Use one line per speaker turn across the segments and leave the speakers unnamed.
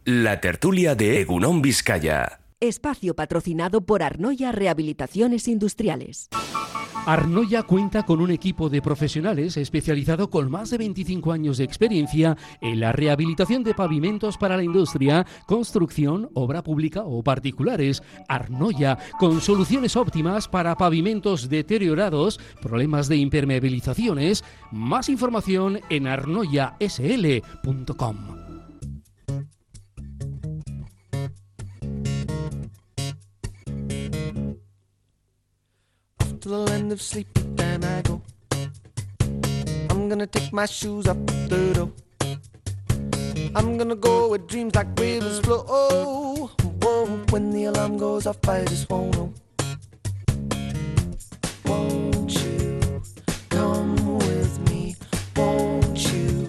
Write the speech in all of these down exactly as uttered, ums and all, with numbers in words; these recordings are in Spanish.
La tertulia de Egunon Vizcaya.
Espacio patrocinado por Arnoia Rehabilitaciones Industriales.
Arnoia cuenta con un equipo de profesionales especializado con más de veinticinco años de experiencia en la rehabilitación de pavimentos para la industria, construcción, obra pública o particulares. Arnoia, con soluciones óptimas para pavimentos deteriorados, problemas de impermeabilizaciones. Más información en arnoia s l punto com.
To the land of sleep, then I go. I'm gonna take my shoes up the door. I'm gonna go where dreams like rivers flow. Oh, whoa, when the alarm goes off, I just won't know. Won't you come with me? Won't you?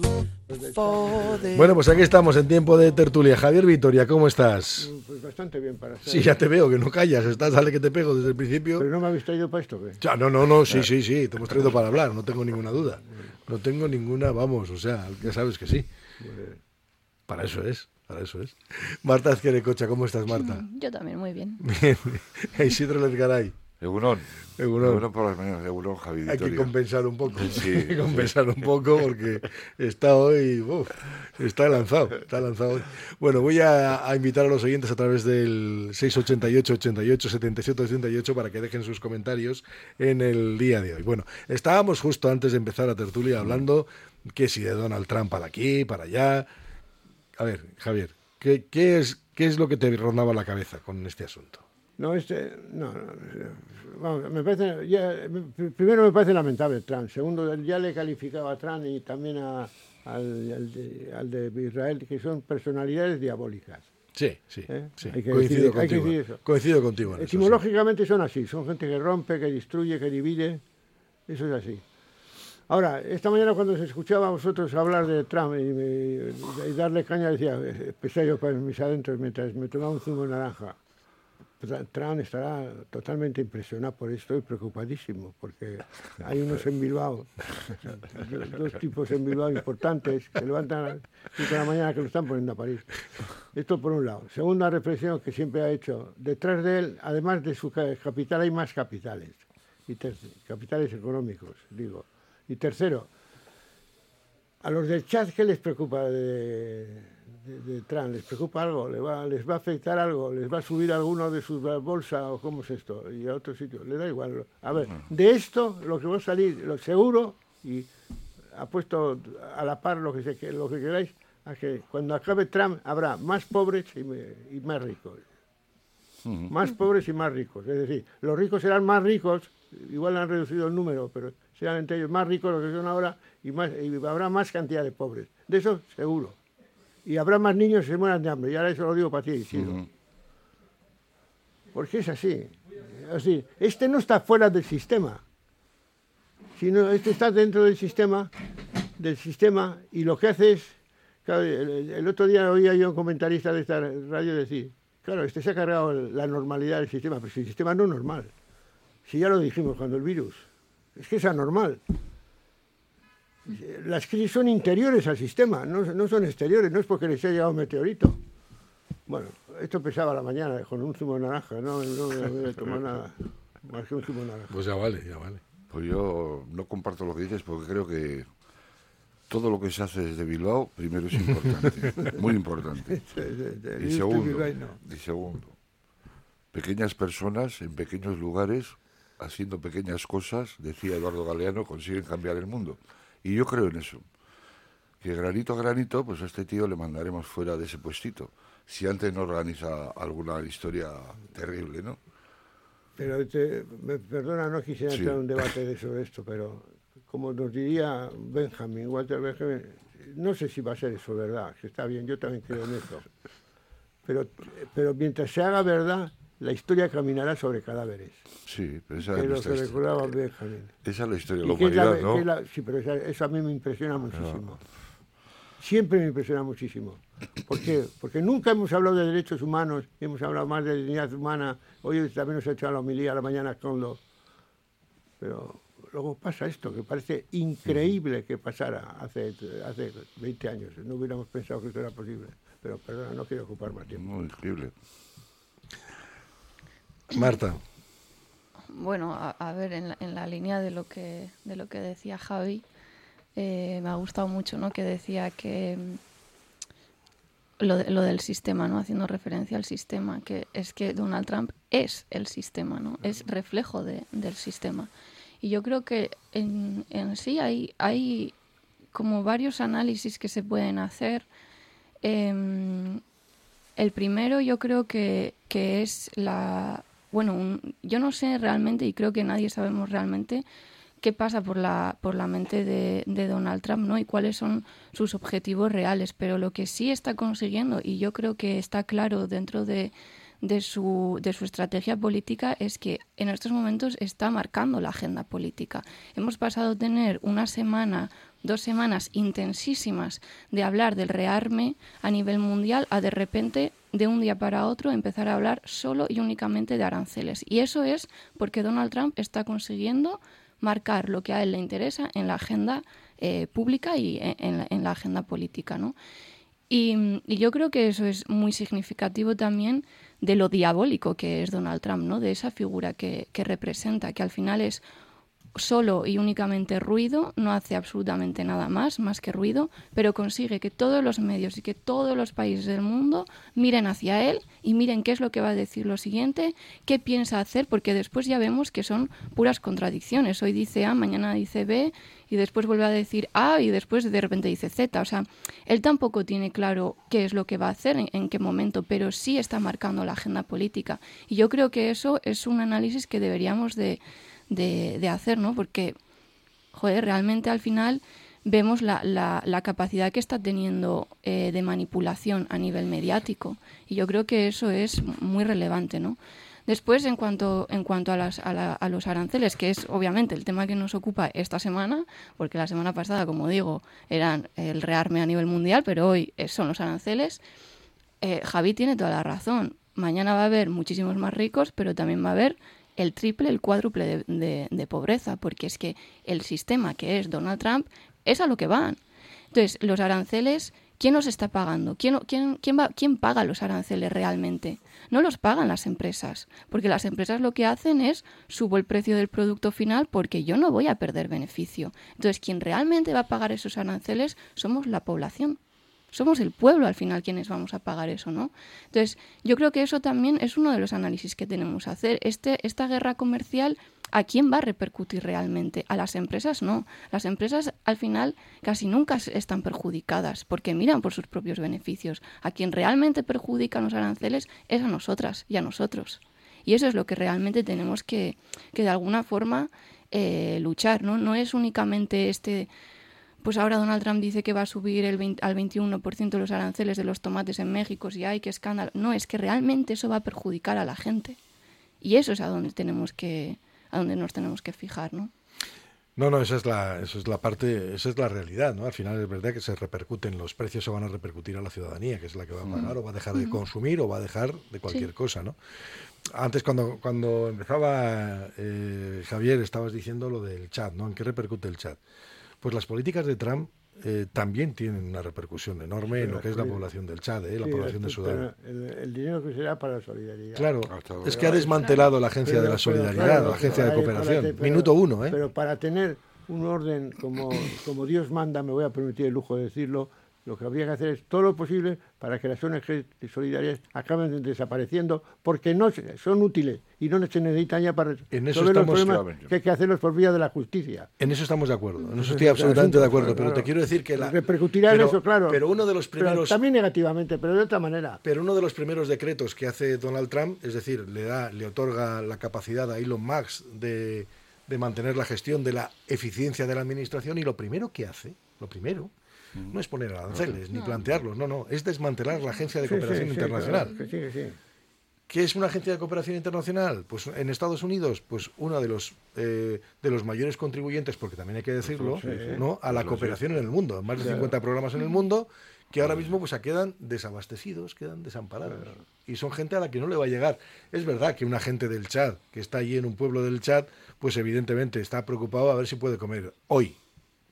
Bueno, pues aquí estamos en tiempo de tertulia. Javier Vitoria, ¿cómo estás?
Pues bastante bien para estar.
Sí, ya te veo, que no callas. Estás, dale que te pego desde el principio.
Pero no me habéis traído para esto, ¿qué?
Ya, no, no, no, sí, sí, sí. Te hemos traído para hablar, no tengo ninguna duda. No tengo ninguna, vamos, o sea, ya sabes que sí. Para eso es, para eso es. Marta Azquerecocha, ¿cómo estás, Marta?
Yo también, muy bien.
Bien. Isidro Lezgaray.
Egunon.
Egunon.
Egunon por las mañanas, Egunon, Javi Vitoria.
Hay que compensar un poco.
Sí,
Hay que compensar un poco porque está hoy, uf, está lanzado, está lanzado hoy. Bueno, voy a, a invitar a los oyentes a través del seis ochenta y ocho, ochenta y ocho, setenta y siete ochenta y ocho para que dejen sus comentarios en el día de hoy. Bueno, estábamos justo antes de empezar la tertulia hablando que si de Donald Trump para aquí, para allá. A ver, Javier, ¿qué, qué es, qué es lo que te rondaba la cabeza con este asunto?
No, este, no, no, vamos, me parece, ya, primero me parece lamentable Trump, segundo, ya le calificaba a Trump y también a, al, al, de, al de Israel, que son personalidades diabólicas.
Sí, sí,
¿Eh?
sí.
Hay que
Coincido,
decir,
contigo,
hay que decir eso.
Coincido contigo en
Etimológicamente
eso, sí.
Son así, son gente que rompe, que destruye, que divide, eso es así. Ahora, esta mañana cuando se escuchaba a vosotros hablar de Trump y, me, y darle caña, decía, empecé yo para mis adentros mientras me tomaba un zumo de naranja. Trump estará totalmente impresionado por esto y preocupadísimo, porque hay unos en Bilbao, dos tipos en Bilbao importantes, que levantan a las cinco de la mañana que lo están poniendo a París. Esto por un lado. Segunda reflexión que siempre ha hecho, detrás de él, además de su capital, hay más capitales, y tercero, capitales económicos, digo. Y tercero, a los del chat, ¿qué les preocupa de... De, de Trump? ¿Les preocupa algo? ¿Les va, ¿Les va a afectar algo? ¿Les va a subir alguno de sus bolsas o cómo es esto? Y a otro sitio, le da igual. A ver, de esto lo que va a salir, lo seguro, y ha puesto a la par lo que, se, lo que queráis, a que cuando acabe Trump habrá más pobres y, y más ricos. Uh-huh. Más pobres y más ricos. Es decir, los ricos serán más ricos, igual han reducido el número, pero serán entre ellos más ricos los que son ahora y, más, y habrá más cantidad de pobres. De eso seguro. Y habrá más niños que se mueran de hambre. Y ahora eso lo digo para ti, Isidro. Uh-huh. Porque es así. así. Este no está fuera del sistema. Sino este está dentro del sistema, del sistema, y lo que hace es... Claro, el, el otro día oía yo a un comentarista de esta radio decir, claro, este se ha cargado la normalidad del sistema, pero si el sistema no es normal. Si ya lo dijimos cuando el virus. Es que es anormal. Las crisis son interiores al sistema, no, no son exteriores, no es porque les haya llegado un meteorito. Bueno, esto pesaba a la mañana con un zumo de naranja, no, no, no voy a tomar nada más que un zumo de naranja.
Pues ya vale, ya vale.
Pues yo no comparto lo que dices porque creo que todo lo que se hace desde Bilbao, primero es importante, muy importante. Y segundo, y segundo, pequeñas personas en pequeños lugares, haciendo pequeñas cosas, decía Eduardo Galeano, consiguen cambiar el mundo. Y yo creo en eso, que granito a granito, pues a este tío le mandaremos fuera de ese puestito, si antes no organiza alguna historia terrible, ¿no?
Pero, te, me, perdona, no quisiera
sí.
entrar en un debate de sobre esto, pero como nos diría Benjamin, Walter Benjamin, no sé si va a ser eso verdad, que está bien, yo también creo en eso, pero, pero mientras se haga verdad, la historia caminará sobre cadáveres.
Sí, pero esa
es
es
lo que recordaba Benjamin.
Esa es la historia de la humanidad, ¿no?
La, sí, pero esa, eso a mí me impresiona muchísimo. No. Siempre me impresiona muchísimo. ¿Por qué? Porque nunca hemos hablado de derechos humanos, hemos hablado más de dignidad humana. Hoy también nos ha hecho la homilía a la mañana con lo... Pero luego pasa esto, que parece increíble que pasara hace, hace veinte años. No hubiéramos pensado que esto era posible. Pero perdona, no quiero ocupar más tiempo.
Muy increíble.
Marta.
Bueno, a, a ver, en la, en la línea de lo que de lo que decía Javi, eh, me ha gustado mucho, ¿no? Que decía que mm, lo, de, lo del sistema, ¿no? Haciendo referencia al sistema, que es que Donald Trump es el sistema, ¿no? Es reflejo de, del sistema. Y yo creo que en, en sí hay, hay como varios análisis que se pueden hacer. Eh, el primero yo creo que, que es la... Bueno, un, yo no sé realmente, y creo que nadie sabemos realmente qué pasa por la por la mente de, de Donald Trump, ¿no? Y cuáles son sus objetivos reales. Pero lo que sí está consiguiendo, y yo creo que está claro dentro de, de, su, de su estrategia política, es que en estos momentos está marcando la agenda política. Hemos pasado a tener una semana, dos semanas intensísimas de hablar del rearme a nivel mundial a de repente, de un día para otro, empezar a hablar solo y únicamente de aranceles. Y eso es porque Donald Trump está consiguiendo marcar lo que a él le interesa en la agenda eh, pública y en, en, la, en la agenda política, ¿no? Y, y yo creo que eso es muy significativo también de lo diabólico que es Donald Trump, ¿no? De esa figura que, que representa, que al final es solo y únicamente ruido, no hace absolutamente nada más, más que ruido, pero consigue que todos los medios y que todos los países del mundo miren hacia él y miren qué es lo que va a decir lo siguiente, qué piensa hacer, porque después ya vemos que son puras contradicciones. Hoy dice A, mañana dice B, y después vuelve a decir A, y después de repente dice Z. O sea, él tampoco tiene claro qué es lo que va a hacer, en, en qué momento, pero sí está marcando la agenda política. Y yo creo que eso es un análisis que deberíamos de De, de hacer, ¿no? Porque, joder, realmente al final vemos la, la, la capacidad que está teniendo eh, de manipulación a nivel mediático, y yo creo que eso es muy relevante, ¿no? Después, en cuanto en cuanto a, las, a, la, a los aranceles, que es obviamente el tema que nos ocupa esta semana, porque la semana pasada, como digo, eran el rearme a nivel mundial, pero hoy son los aranceles, eh, Javi tiene toda la razón. Mañana va a haber muchísimos más ricos, pero también va a haber el triple, el cuádruple de, de, de pobreza, porque es que el sistema que es Donald Trump es a lo que van. Entonces, los aranceles, ¿quién los está pagando? ¿Quién, quién, quién, va, quién paga los aranceles realmente? No los pagan las empresas, porque las empresas lo que hacen es subo el precio del producto final porque yo no voy a perder beneficio. Entonces, quien realmente va a pagar esos aranceles somos la población. Somos el pueblo al final quienes vamos a pagar eso, ¿no? Entonces, yo creo que eso también es uno de los análisis que tenemos que hacer. Este, esta guerra comercial, ¿a quién va a repercutir realmente? A las empresas no. Las empresas al final casi nunca están perjudicadas porque miran por sus propios beneficios. A quien realmente perjudican los aranceles es a nosotras y a nosotros. Y eso es lo que realmente tenemos que, que de alguna forma eh, luchar, ¿no? No es únicamente este... Pues ahora Donald Trump dice que va a subir el veinte, al veintiuno por ciento los aranceles de los tomates en México, y ¡ay, qué escándalo! No, es que realmente eso va a perjudicar a la gente. Y eso es a donde tenemos que, a donde nos tenemos que fijar, ¿no?
No, no, esa es la, esa es la parte, esa es la realidad, ¿no? Al final es verdad que se repercuten, los precios se van a repercutir a la ciudadanía, que es la que va a pagar, mm. o va a dejar de consumir, o va a dejar de cualquier sí. cosa, ¿no? Antes, cuando, cuando empezaba eh, Javier, estabas diciendo lo del chat, ¿no? ¿En qué repercute el chat? Pues las políticas de Trump eh, también tienen una repercusión enorme en lo que es la población del Chad, ¿eh? la sí, población de Sudán.
El, el dinero que será para la solidaridad.
Claro, es que ha desmantelado la Agencia pero, de la Solidaridad, claro, la Agencia de Cooperación. Pero,
Minuto
uno, ¿eh?
Pero para tener un orden como, como Dios manda, me voy a permitir el lujo de decirlo, lo que habría que hacer es todo lo posible para que las O N G solidarias acaben desapareciendo, porque no son útiles y no se necesitan ya para
en eso
resolver
estamos,
los problemas que hay que hacerlos por vía de la justicia.
En eso estamos de acuerdo, en eso estoy absolutamente de acuerdo, pero te quiero decir que la...
Repercutirá en eso, claro.
Pero uno de los primeros...
Pero también negativamente, pero de otra manera.
Pero uno de los primeros decretos que hace Donald Trump, es decir, le da, le otorga la capacidad a Elon Musk de, de mantener la gestión de la eficiencia de la administración, y lo primero que hace, lo primero... no es poner aranceles, no, ni plantearlos, no, no, es desmantelar la Agencia de Cooperación sí, sí, Internacional.
Sí, claro, que sí, que sí.
¿Qué es una agencia de cooperación internacional? Pues en Estados Unidos, pues uno de los eh, de los mayores contribuyentes, porque también hay que decirlo, sí, sí. ¿no? a la sí, cooperación sí. en el mundo, más de cincuenta programas en el mundo, que ahora mismo pues quedan desabastecidos, quedan desamparados. Claro. Y son gente a la que no le va a llegar. Es verdad que una gente del Chad, que está allí en un pueblo del Chad, pues evidentemente está preocupado a ver si puede comer hoy.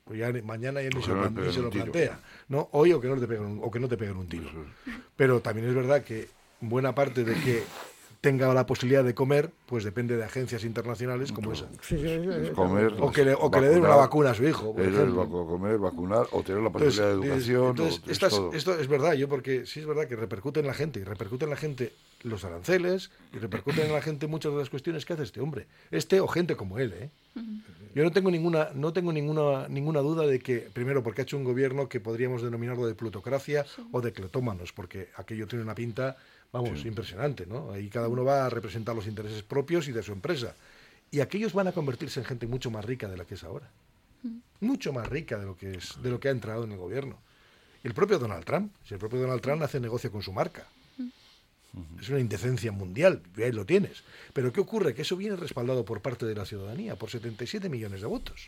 Pues ya mañana ya ni
O
se,
que no
lo,
le
plan- ni
peguen
se lo
un tiro.
plantea, ¿no? Hoy o que no te peguen un, o que no te peguen un tiro.
Eso es.
Pero también es verdad que buena parte de que tenga la posibilidad de comer, pues depende de agencias internacionales como esa.
Sí, sí, sí,
Es
sí.
comer,
O que le, o que le den una
vacunar,
vacuna a su hijo, por
es el
ejemplo.
vacu- comer, vacunar o tener la
Entonces,
posibilidad de educación.
entonces,
o- es
estas-
todo.
esto es verdad, yo porque sí es verdad que repercute en la gente, y repercute en la gente los aranceles, y repercuten en la gente muchas de las cuestiones que hace este hombre, este o gente como él, ¿eh? Yo no tengo ninguna, no tengo ninguna, ninguna duda de que, primero, porque ha hecho un gobierno que podríamos denominarlo de plutocracia o de cletómanos, porque aquello tiene una pinta, vamos,
Sí.
impresionante, ¿no? Ahí cada uno va a representar los intereses propios y de su empresa. Y aquellos van a convertirse en gente mucho más rica de la que es ahora. Mucho más rica de lo que es, de lo que ha entrado en el gobierno. Y el propio Donald Trump, si el propio Donald Trump hace negocio con su marca. Es una indecencia mundial, y ahí lo tienes. Pero ¿qué ocurre? Que eso viene respaldado por parte de la ciudadanía, por setenta y siete millones de votos.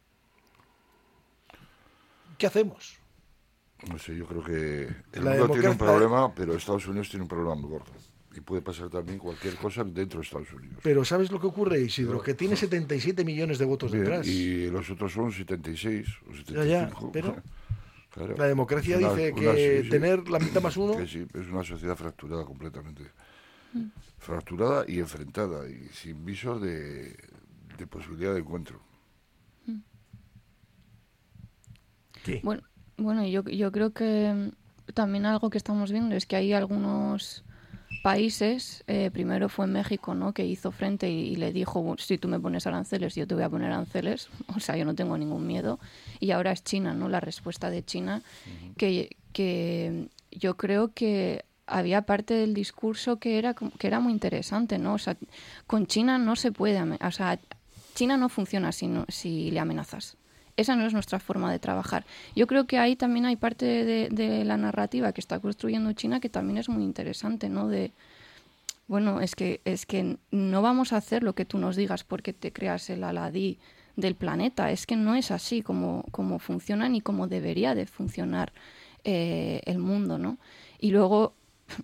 ¿Qué hacemos?
No sé, yo creo que el
La
mundo tiene un
democracia-
problema, pero Estados Unidos tiene un problema muy gordo. Y puede pasar también cualquier cosa dentro de Estados Unidos.
Pero ¿sabes lo que ocurre, Isidro? Que tiene setenta y siete millones de votos
Bien,
detrás.
y los otros son setenta y seis o setenta y
Ya,
cinco.
ya, pero
Claro.
la democracia
Una-
dice
una-
que
sí, sí.
tener la mitad más uno...
Que sí, es una sociedad fracturada completamente. Fracturada y enfrentada, y sin visos de, de posibilidad de encuentro.
¿Qué?
Bueno, bueno yo, yo creo que mm, también algo que estamos viendo es que hay algunos países, eh, primero fue México, ¿no?, que hizo frente y, y le dijo, si tú me pones aranceles, yo te voy a poner aranceles, o sea, yo no tengo ningún miedo. Y ahora es China, ¿no?, la respuesta de China, uh-huh. que, que yo creo que había parte del discurso que era, que era muy interesante, ¿no? O sea, con China no se puede, o sea, China no funciona si, no, si le amenazas. Esa no es nuestra forma de trabajar. Yo creo que ahí también hay parte de, de la narrativa que está construyendo China que también es muy interesante, ¿no? De, bueno, es que, es que no vamos a hacer lo que tú nos digas porque te creas el Aladí del planeta. Es que no es así como, como funciona ni como debería de funcionar eh, el mundo, ¿no? Y luego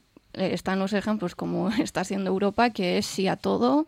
están los ejemplos como está haciendo Europa, que es sí a todo.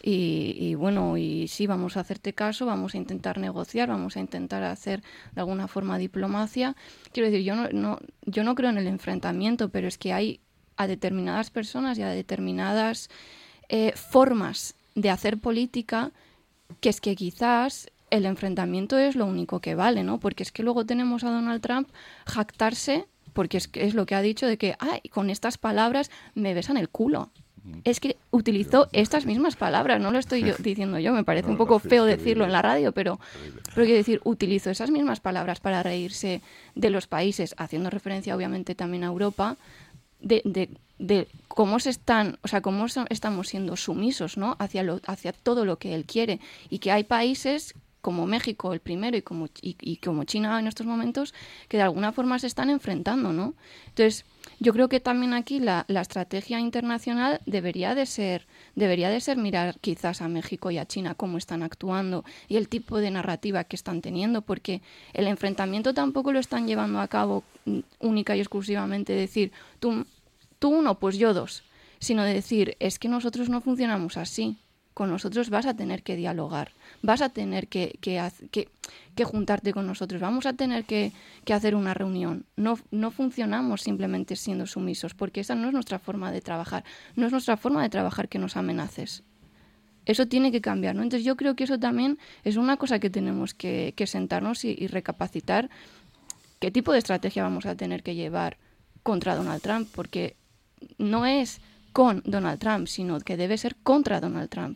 Y, y bueno, y sí, vamos a hacerte caso, vamos a intentar negociar, vamos a intentar hacer de alguna forma diplomacia. Quiero decir, yo no, no, yo no creo en el enfrentamiento, pero es que hay a determinadas personas y a determinadas eh, formas de hacer política que es que quizás el enfrentamiento es lo único que vale, ¿no? Porque es que luego tenemos a Donald Trump jactarse, porque es, es lo que ha dicho de que, ay, con estas palabras me besan el culo. Es que utilizó estas mismas palabras, no lo estoy yo diciendo yo, me parece
No,
un poco
no,
feo
es
decirlo en la radio, pero, pero quiero decir, utilizó esas mismas palabras para reírse de los países, haciendo referencia obviamente también a Europa, de, de, de cómo se están, o sea, cómo so, estamos siendo sumisos, ¿no?, hacia lo, hacia todo lo que él quiere, y que hay países como México el primero y como, y, y como China en estos momentos, que de alguna forma se están enfrentando, ¿no? Entonces, yo creo que también aquí la, la estrategia internacional debería de ser debería de ser mirar quizás a México y a China cómo están actuando y el tipo de narrativa que están teniendo, porque el enfrentamiento tampoco lo están llevando a cabo única y exclusivamente decir tú, tú uno, pues yo dos, sino de decir es que nosotros no funcionamos así. Con nosotros vas a tener que dialogar, vas a tener que, que, que, que juntarte con nosotros, vamos a tener que, que hacer una reunión. No, no funcionamos simplemente siendo sumisos, porque esa no es nuestra forma de trabajar, no es nuestra forma de trabajar que nos amenaces. Eso tiene que cambiar, ¿no? Entonces yo creo que eso también es una cosa que tenemos que, que sentarnos y, y recapacitar qué tipo de estrategia vamos a tener que llevar contra Donald Trump, porque no es con Donald Trump, sino que debe ser contra Donald Trump.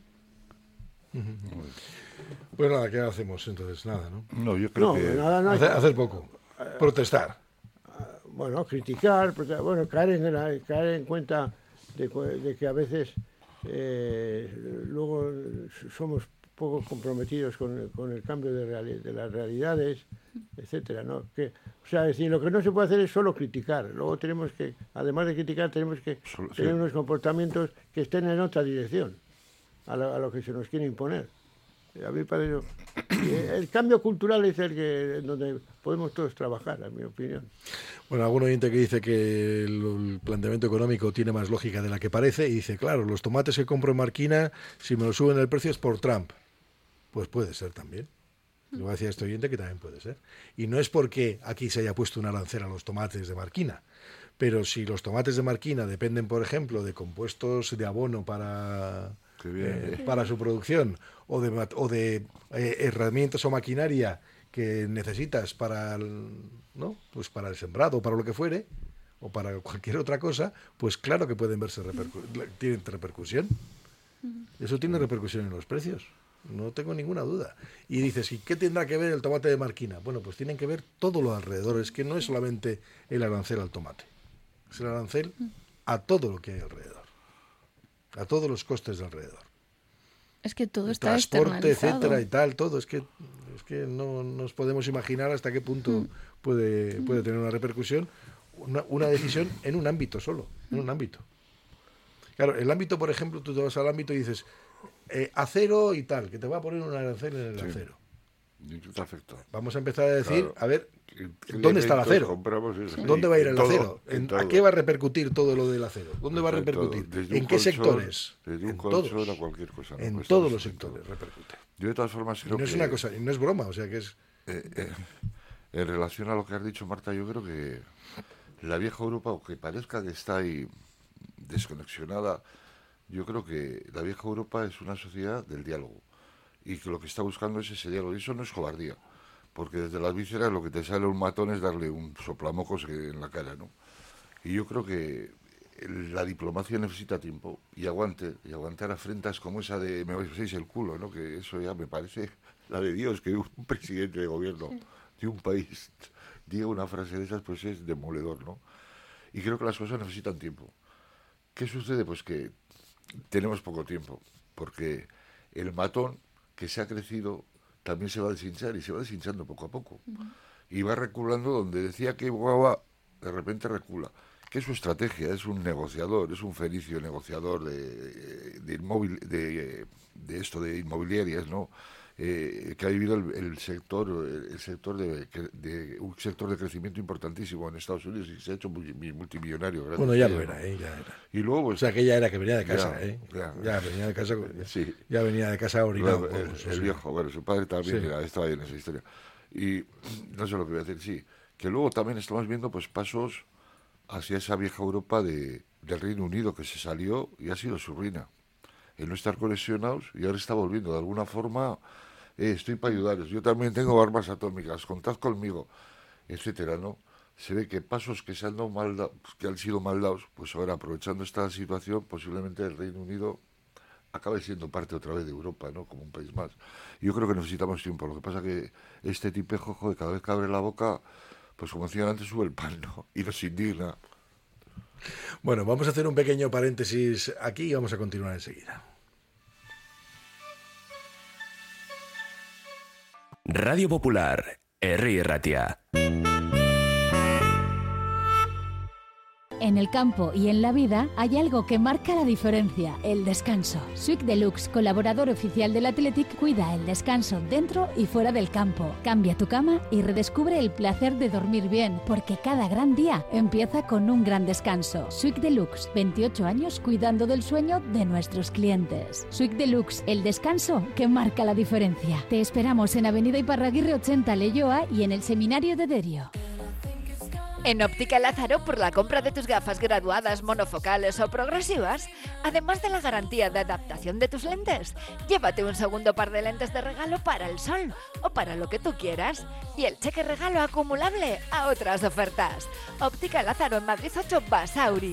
Pues nada, ¿qué hacemos entonces? Nada, ¿no?
No, yo creo
no,
que...
Nada, no hay...
hacer, hacer poco, protestar.
Bueno, criticar, bueno, caer en, la, caer en cuenta de, de que a veces eh, luego somos poco comprometidos con, con el cambio de, reali de las realidades, etcétera, ¿no? Que, o sea, es decir, lo que no se puede hacer es solo criticar. Luego tenemos que, además de criticar, tenemos que solo, tener sí. unos comportamientos que estén en otra dirección a lo, a lo que se nos quiere imponer. A mí parece, el cambio cultural es el que donde podemos todos trabajar, a mi opinión.
Bueno, algún oyente que dice que el, el planteamiento económico tiene más lógica de la que parece y dice, claro, los tomates que compro en Marquina, si me los suben el precio es por Trump. Pues puede ser también. Lo va a decir este oyente que también puede ser. Y no es porque aquí se haya puesto un arancel a los tomates de Marquina, pero si los tomates de Marquina dependen, por ejemplo, de compuestos de abono para, eh, para su producción o de, o de eh, herramientas o maquinaria que necesitas para el, ¿no? pues para el sembrado o para lo que fuere, o para cualquier otra cosa, pues claro que pueden verse repercu- tienen repercusión. Eso tiene repercusión en los precios. No tengo ninguna duda. Y dices, ¿y qué tendrá que ver el tomate de Marquina? Bueno, pues tienen que ver todo lo alrededor. Es que no es solamente el arancel al tomate. Es el arancel a todo lo que hay alrededor. A todos los costes de alrededor.
Es que todo
el
está
transporte,
externalizado.
etcétera y tal, todo. Es que, es que no nos podemos imaginar hasta qué punto mm. puede, puede tener una repercusión una, una decisión en un ámbito solo. En un ámbito. Claro, el ámbito, por ejemplo, tú te vas al ámbito y dices... Eh, acero y tal, que te va a poner un arancel en el sí. acero.
Perfecto.
Vamos a empezar a decir,
claro.
a ver, ¿dónde está el acero?
Sí.
¿Dónde va a ir el
todo,
acero? ¿En, ¿A qué va a repercutir todo lo del acero? ¿Dónde va a repercutir? ¿En qué colchón, sectores?
Desde un
en
colchón
todos.
A cualquier cosa. ¿No?
En
pues
todos los sectores repercute.
Yo de todas formas creo
y no es
que,
una cosa, y no es broma, o sea que es...
Eh, eh, en relación a lo que has dicho, Marta, yo creo que la vieja Europa, aunque parezca que está ahí desconexionada, yo creo que la vieja Europa es una sociedad del diálogo y que lo que está buscando es ese diálogo. Y eso no es cobardía, porque desde las vísceras lo que te sale a un matón es darle un soplamocos en la cara, ¿no? Y yo creo que la diplomacia necesita tiempo y aguante, y aguantar afrentas como esa de me beséis el culo, ¿no? Que eso ya me parece la de Dios, que un presidente de gobierno de un país diga una frase de esas, pues es demoledor, ¿no? Y creo que las cosas necesitan tiempo. ¿Qué sucede? Pues que tenemos poco tiempo, porque el matón que se ha crecido también se va a deshinchar y se va deshinchando poco a poco. Uh-huh. Y va reculando donde decía que guau, de repente recula. Que es su estrategia, es un negociador, es un fenicio negociador de, de, inmóvil, de, de esto, de inmobiliarias, ¿no? Eh, que ha vivido el, el sector el sector de, de un sector de crecimiento importantísimo en Estados Unidos y se ha hecho multimillonario.
Bueno, ya lo era, ¿eh? Ya era.
Y luego, pues,
o sea, que ya era que venía de casa,
ya,
¿eh?
Ya,
ya venía de casa, ya,
sí.
ya venía de casa orinado.
Bueno, el,
pues,
el
sí.
viejo, bueno, su padre también sí. era, estaba ahí en esa historia. Y no sé lo que voy a decir, sí. Que luego también estamos viendo pues pasos hacia esa vieja Europa de, del Reino Unido que se salió y ha sido su ruina. El no estar conexionados y ahora está volviendo de alguna forma... Eh, estoy para ayudaros, yo también tengo armas atómicas, contad conmigo, etcétera, ¿no? Se ve que pasos que se han dado mal da, que han sido mal dados, pues ahora aprovechando esta situación, posiblemente el Reino Unido acabe siendo parte otra vez de Europa, ¿no? Como un país más. Yo creo que necesitamos tiempo, lo que pasa que este tipejo, joder, cada vez que abre la boca, pues como decían antes, sube el pan, ¿no? Y nos indigna.
Bueno, vamos a hacer un pequeño paréntesis aquí y vamos a continuar enseguida.
Radio Popular, Herri Ratia.
En el campo y en la vida hay algo que marca la diferencia, el descanso. Swick Deluxe, colaborador oficial del Athletic, cuida el descanso dentro y fuera del campo. Cambia tu cama y redescubre el placer de dormir bien, porque cada gran día empieza con un gran descanso. Swick Deluxe, veintiocho años cuidando del sueño de nuestros clientes. Swick Deluxe, el descanso que marca la diferencia. Te esperamos en Avenida Iparraguirre ochenta, Leioa, y en el Seminario de Derio.
En Óptica Lázaro, por la compra de tus gafas graduadas, monofocales o progresivas, además de la garantía de adaptación de tus lentes, llévate un segundo par de lentes de regalo para el sol o para lo que tú quieras y el cheque regalo acumulable a otras ofertas. Óptica Lázaro en Madrid ocho, Basauri.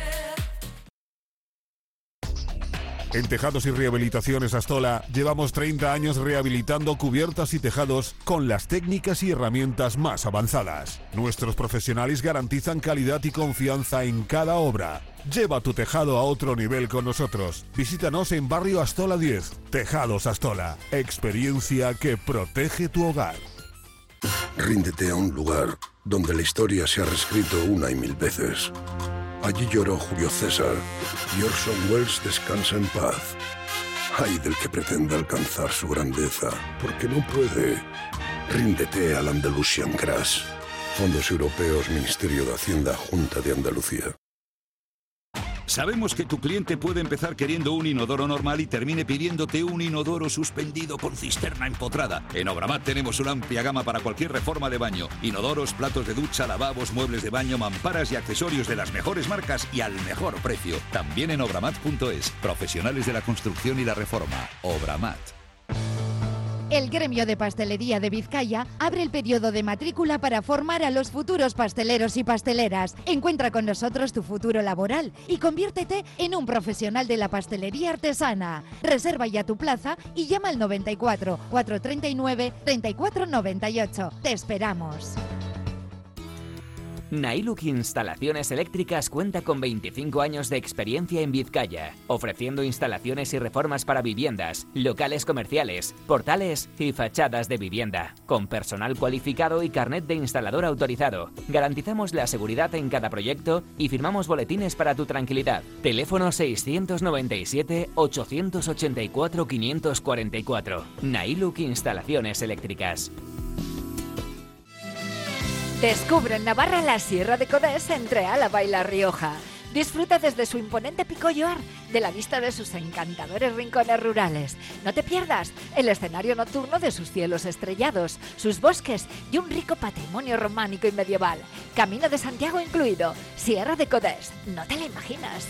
En Tejados y Rehabilitaciones Astola llevamos treinta años rehabilitando cubiertas y tejados con las técnicas y herramientas más avanzadas. Nuestros profesionales garantizan calidad y confianza en cada obra. Lleva tu tejado a otro nivel con nosotros. Visítanos en Barrio Astola diez. Tejados Astola. Experiencia que protege tu hogar.
Ríndete a un lugar donde la historia se ha reescrito una y mil veces. Allí lloró Julio César y Orson Welles descansa en paz. Ay del que pretenda alcanzar su grandeza, porque no puede. Ríndete al Andalusian Crash. Fondos Europeos, Ministerio de Hacienda, Junta de Andalucía.
Sabemos que tu cliente puede empezar queriendo un inodoro normal y termine pidiéndote un inodoro suspendido con cisterna empotrada. En Obramat tenemos una amplia gama para cualquier reforma de baño. Inodoros, platos de ducha, lavabos, muebles de baño, mamparas y accesorios de las mejores marcas y al mejor precio. También en obramat punto es. Profesionales de la construcción y la reforma. Obramat.
El gremio de pastelería de Vizcaya abre el periodo de matrícula para formar a los futuros pasteleros y pasteleras. Encuentra con nosotros tu futuro laboral y conviértete en un profesional de la pastelería artesana. Reserva ya tu plaza y llama al noventa y cuatro, cuatrocientos treinta y nueve, treinta y cuatro noventa y ocho. Te esperamos.
Nailuk Instalaciones Eléctricas cuenta con veinticinco años de experiencia en Vizcaya, ofreciendo instalaciones y reformas para viviendas, locales comerciales, portales y fachadas de vivienda, con personal cualificado y carnet de instalador autorizado. Garantizamos la seguridad en cada proyecto y firmamos boletines para tu tranquilidad. Teléfono seiscientos noventa y siete, ochocientos ochenta y cuatro, quinientos cuarenta y cuatro. Nailuk Instalaciones Eléctricas.
Descubre en Navarra la Sierra de Codés entre Álava y La Rioja. Disfruta desde su imponente Pico Lloar de la vista de sus encantadores rincones rurales. No te pierdas el escenario nocturno de sus cielos estrellados, sus bosques y un rico patrimonio románico y medieval. Camino de Santiago incluido. Sierra de Codés. No te la imaginas.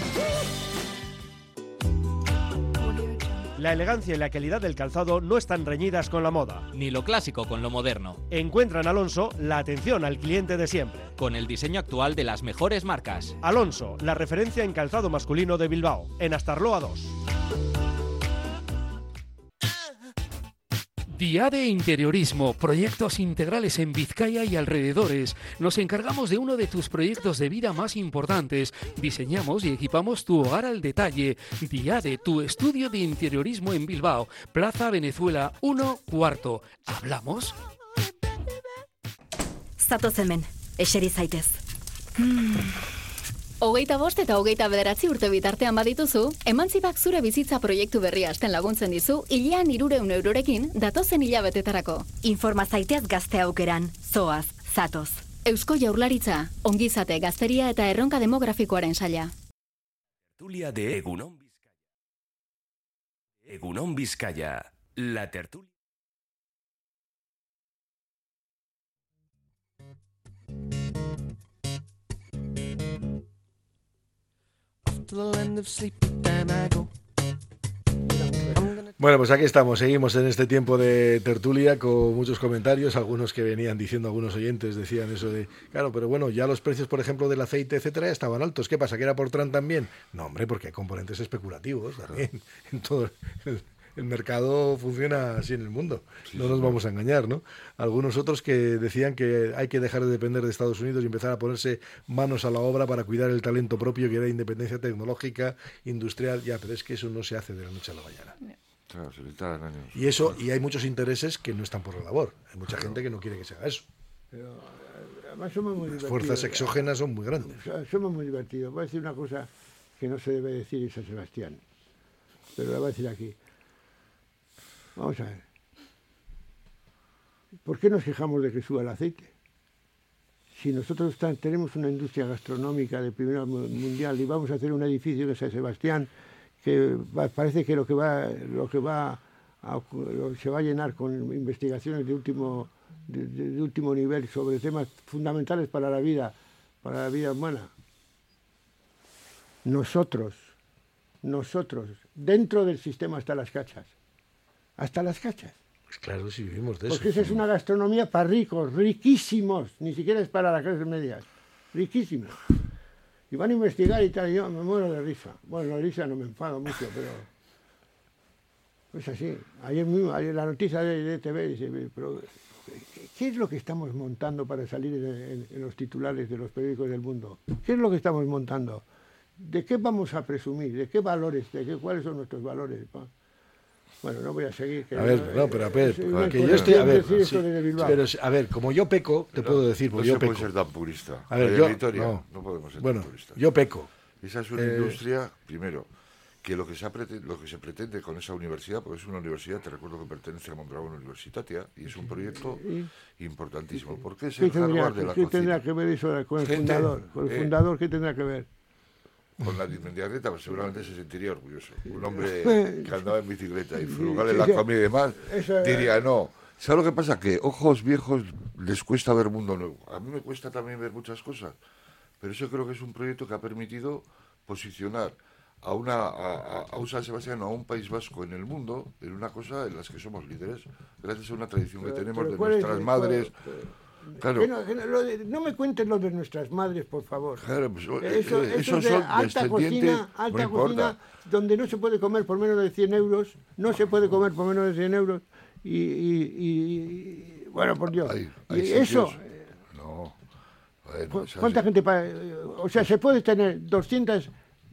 La elegancia y la calidad del calzado no están reñidas con la moda.
Ni lo clásico con lo moderno.
Encuentra en Alonso la atención al cliente de siempre.
Con el diseño actual de las mejores marcas.
Alonso, la referencia en calzado masculino de Bilbao, en Astarloa dos.
Diade Interiorismo, proyectos integrales en Vizcaya y alrededores. Nos encargamos de uno de tus proyectos de vida más importantes. Diseñamos y equipamos tu hogar al detalle. Diade, tu estudio de interiorismo en Bilbao, Plaza Venezuela uno, cuarto. ¿Hablamos?
Zatoz hemen, eseri zaitez.
Hmm. Hogeita bost eta hogeita bederatzi urte bitartean badituzu, emantzibak zure bizitza proiektu berria hasten laguntzen dizu, hilean hirureun eurorekin datozen hilabetetarako.
Informa zaitez gazte aukeran, zoaz, zatoz.
Eusko Jaurlaritza, ongizate, gazteria eta erronka demografikoaren saila.
Tertulia de Egunon Vizcaya. Egunon Vizcaya, la tertulia.
Bueno, pues aquí estamos, seguimos en este tiempo de tertulia con muchos comentarios, algunos que venían diciendo, algunos oyentes decían eso de, claro, pero bueno, ya los precios, por ejemplo, del aceite, etcétera, ya estaban altos. ¿Qué pasa? ¿Que era por Trump también? No, hombre, porque hay componentes especulativos también. En todo el, el mercado funciona así en el mundo, sí, no nos sí, vamos a engañar, ¿no? Algunos otros que decían que hay que dejar de depender de Estados Unidos y empezar a ponerse manos a la obra para cuidar el talento propio, que era independencia tecnológica, industrial, ya, pero es que eso no se hace de la noche a la mañana.
Claro, se necesitan años.
Y eso, y hay muchos intereses que no están por la labor. Hay mucha claro. gente que no quiere que se haga eso.
Pero además somos muy
Las
divertidos.
fuerzas exógenas son muy grandes.
Somos muy divertidos. Voy a decir una cosa que no se debe decir en San Sebastián, pero la voy a decir aquí. Vamos a ver. ¿Por qué nos quejamos de que suba el aceite? Si nosotros está, tenemos una industria gastronómica de primera mundial y vamos a hacer un edificio en San Sebastián que va, parece que lo que va, lo que va a, lo, se va a llenar con investigaciones de último, de, de último nivel sobre temas fundamentales para la vida, para la vida humana. Nosotros, nosotros, dentro del sistema hasta las cachas. Hasta las cachas.
Pues claro, si vivimos de eso.
Porque esa es una gastronomía para ricos, riquísimos, ni siquiera es para las clases medias, riquísimos. Y van a investigar y tal, y yo me muero de risa. Bueno, de risa no me enfado mucho, pero es así. Ayer mismo, ayer la noticia de, de T V dice, pero ¿qué es lo que estamos montando para salir en, en, en los titulares de los periódicos del mundo? ¿Qué es lo que estamos montando? ¿De qué vamos a presumir? ¿De qué valores? ¿De qué, cuáles son nuestros valores? Bueno, no voy a seguir. Que
a ver, no, no pero a ver, que, que yo estoy, a ver, sí, pero a ver, como yo peco, te pero puedo decir, porque
no
yo peco.
No se puede ser tan purista.
A ver, yo,
no, no podemos ser
bueno,
tan puristas.
Yo peco.
Esa es una eh, industria, primero, que lo que, se pretende, lo que se pretende con esa universidad, porque es una universidad, te recuerdo que pertenece a Mondragón Universitatia, y es un proyecto sí, importantísimo. ¿Por qué es el
hardware
de la
¿qué
cocina?
tendrá que ver eso con el Gente, fundador? ¿Con el eh, fundador qué tendrá que ver?
con la Dimendiarreta, pues seguramente se sentiría orgulloso. Un hombre que andaba en bicicleta y frugal en la comida y demás, diría, no. ¿Sabes lo que pasa? Que ojos viejos les cuesta ver mundo nuevo. A mí me cuesta también ver muchas cosas, pero eso creo que es un proyecto que ha permitido posicionar a una a, a un San Sebastián, a un País Vasco en el mundo, en una cosa en las que somos líderes, gracias a una tradición que tenemos de nuestras madres. Claro.
Que no, que no, lo de, no me cuentes lo de nuestras madres, por favor.
Claro, pues,
eso,
eh,
eso
esos
de
son
alta cocina, alta
no
cocina, donde no se puede comer por menos de cien euros, no se puede comer por menos de cien euros, y, y, y, y bueno, por Dios.
Hay, hay
y
sitios,
eso...
No. Bueno,
¿Cuánta gente? Pa, o sea, se puede tener doscientas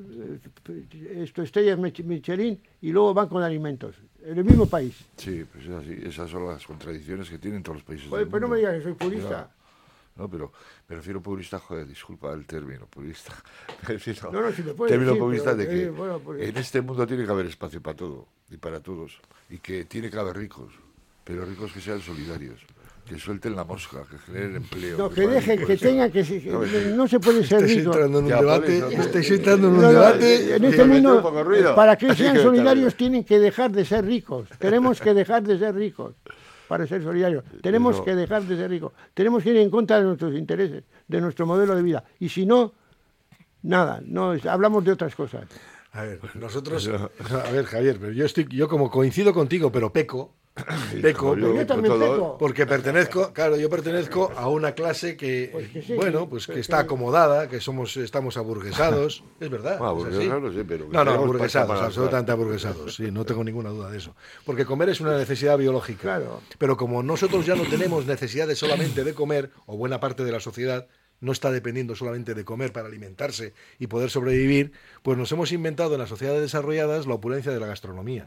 esto, estrellas Michelin y luego banco de alimentos en el mismo país.
Sí, pues es así. Esas son las contradicciones que tienen todos los países
Pues,
del
pues
mundo.
no me digas que soy purista.
No, no, pero me refiero a purista, joder, disculpa el término purista. Me refiero
no, no, si me puedes
término
decir,
purista
pero,
de que
eh, bueno, porque...
en este mundo tiene que haber espacio para todo y para todos. Y que tiene que haber ricos, pero ricos que sean solidarios. Que suelten la mosca, que generen empleo.
No, que,
que
dejen, que tengan que... que no, no se puede ser
estáis
rico.
Entrando en un
ya,
debate,
eso,
estáis
eh,
entrando en un
no, no,
debate...
En este mundo, para que sean
que
solidarios tienen que dejar de ser ricos. Tenemos que dejar de ser ricos para ser solidarios. Tenemos
Eso.
que dejar de ser ricos. Tenemos que ir en contra de nuestros intereses, de nuestro modelo de vida. Y si no, nada, no hablamos de otras cosas.
A ver, nosotros... A ver, Javier, pero yo, estoy, yo como coincido contigo, pero peco... Peco,
yo, yo también peco.
Porque pertenezco, claro, yo pertenezco a una clase que,
pues que sí,
bueno, pues que
pero
está
que...
acomodada, que somos, estamos aburguesados, es verdad.
Ah,
es así.
aburguesados, sí, pero que
no, no,
tenemos
aburguesados,
pasta para
absolutamente aburguesados, sí, no tengo ninguna duda de eso. Porque comer es una necesidad biológica.
Claro.
Pero como nosotros ya no tenemos necesidades solamente de comer, o buena parte de la sociedad no está dependiendo solamente de comer para alimentarse y poder sobrevivir, pues nos hemos inventado en las sociedades desarrolladas la opulencia de la gastronomía.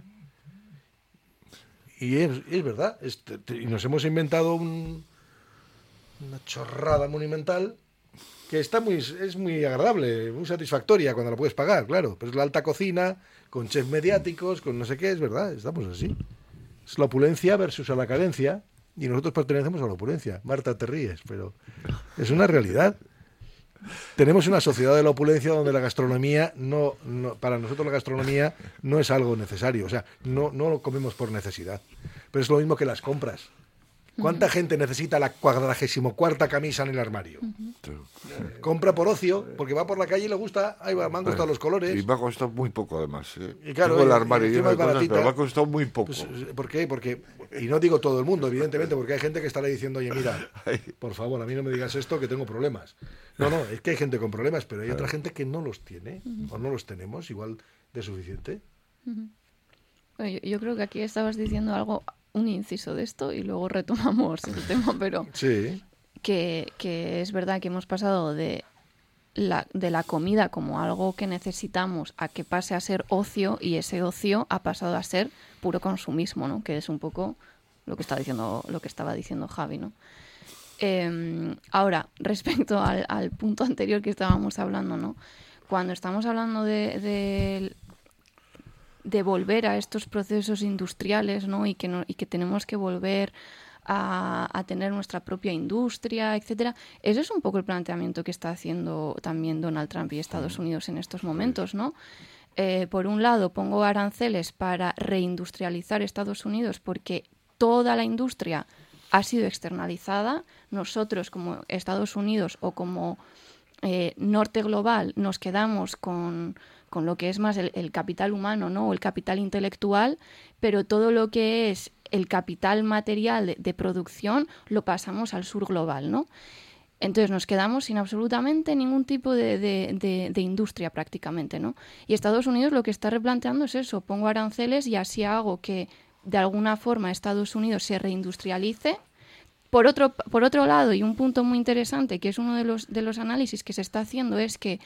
Y es, es verdad, es, te, y nos hemos inventado un, una chorrada monumental que está muy, es muy agradable, muy satisfactoria cuando la puedes pagar, claro. Pero es la alta cocina, con chefs mediáticos, con no sé qué, es verdad, estamos así. Es la opulencia versus a la carencia, y nosotros pertenecemos a la opulencia. Marta, te ríes, pero es una realidad. Tenemos una sociedad de la opulencia donde la gastronomía no, no para nosotros la gastronomía no es algo necesario, o sea, no, no lo comemos por necesidad, pero es lo mismo que las compras. ¿Cuánta uh-huh. gente necesita la cuadragésimo cuarta camisa en el armario? Uh-huh. Eh, compra por ocio, porque va por la calle y le gusta, ahí va, me han gustado los colores.
Y me ha costado muy poco además. ¿eh?
Y claro,
tengo el
y,
armario
y
lleno de cosas,
baratita,
pero me ha costado muy poco.
Pues, ¿por qué? Porque, y no digo todo el mundo, evidentemente, porque hay gente que estará diciendo, oye, mira, por favor, a mí no me digas esto, que tengo problemas. No, no, es que hay gente con problemas, pero hay otra gente que no los tiene, uh-huh. o no los tenemos, igual de suficiente.
Uh-huh. Bueno, yo, yo creo que aquí estabas diciendo algo, un inciso de esto, y luego retomamos el tema, pero
sí.
que, que es verdad que hemos pasado de la, de la comida como algo que necesitamos a que pase a ser ocio, y ese ocio ha pasado a ser puro consumismo, ¿no? Que es un poco lo que está diciendo, lo que estaba diciendo Javi, ¿no? Eh, ahora, respecto al, al punto anterior que estábamos hablando, ¿no? Cuando estamos hablando de, de, de volver a estos procesos industriales, ¿no? Y que, no, y que tenemos que volver a, a tener nuestra propia industria, etcétera. Ese es un poco el planteamiento que está haciendo también Donald Trump y Estados Unidos en estos momentos, ¿no? Eh, por un lado, pongo aranceles para reindustrializar Estados Unidos porque toda la industria ha sido externalizada. Nosotros, como Estados Unidos o como eh, norte global, nos quedamos con, con lo que es más el, el capital humano, ¿no? O el capital intelectual, pero todo lo que es el capital material de, de producción lo pasamos al sur global, ¿no? Entonces nos quedamos sin absolutamente ningún tipo de, de, de, de industria prácticamente, ¿no? Y Estados Unidos lo que está replanteando es eso, pongo aranceles y así hago que de alguna forma Estados Unidos se reindustrialice. Por otro, por otro lado, y un punto muy interesante, que es uno de los, de los análisis que se está haciendo, es que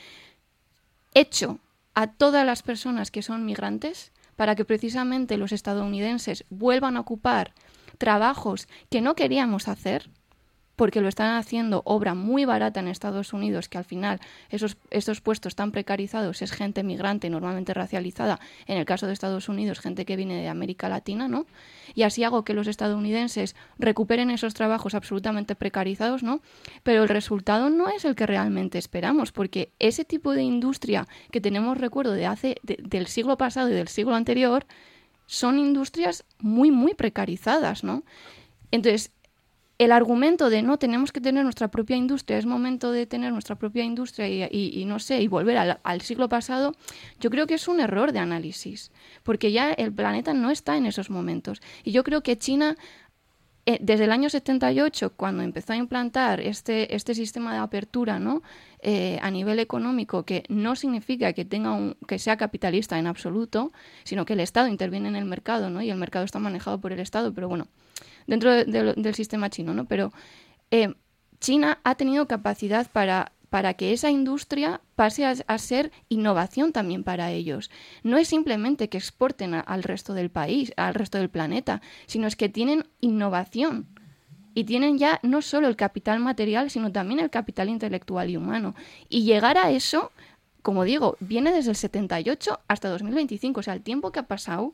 echo a todas las personas que son migrantes para que precisamente los estadounidenses vuelvan a ocupar trabajos que no queríamos hacer, porque lo están haciendo obra muy barata en Estados Unidos, que al final esos, esos puestos tan precarizados es gente migrante, normalmente racializada, en el caso de Estados Unidos, gente que viene de América Latina, ¿no? Y así hago que los estadounidenses recuperen esos trabajos absolutamente precarizados, ¿no? Pero el resultado no es el que realmente esperamos, porque ese tipo de industria que tenemos recuerdo de hace de, del siglo pasado y del siglo anterior son industrias muy, muy precarizadas, ¿no? Entonces, el argumento de no, tenemos que tener nuestra propia industria, es momento de tener nuestra propia industria y, y, y no sé, y volver al, al siglo pasado, yo creo que es un error de análisis, porque ya el planeta no está en esos momentos. Y yo creo que China, eh, desde el año setenta y ocho, cuando empezó a implantar este, este sistema de apertura, ¿no? eh, a nivel económico, que no significa que, tenga un, que sea capitalista en absoluto, sino que el Estado interviene en el mercado, ¿no? Y el mercado está manejado por el Estado, pero bueno, dentro de, de, del sistema chino, ¿no? Pero eh, China ha tenido capacidad para, para que esa industria pase a, a ser innovación también para ellos. No es simplemente que exporten a, al resto del país, al resto del planeta, sino es que tienen innovación. Y tienen ya no solo el capital material, sino también el capital intelectual y humano. Y llegar a eso, como digo, viene desde el setenta y ocho hasta dos mil veinticinco. O sea, el tiempo que ha pasado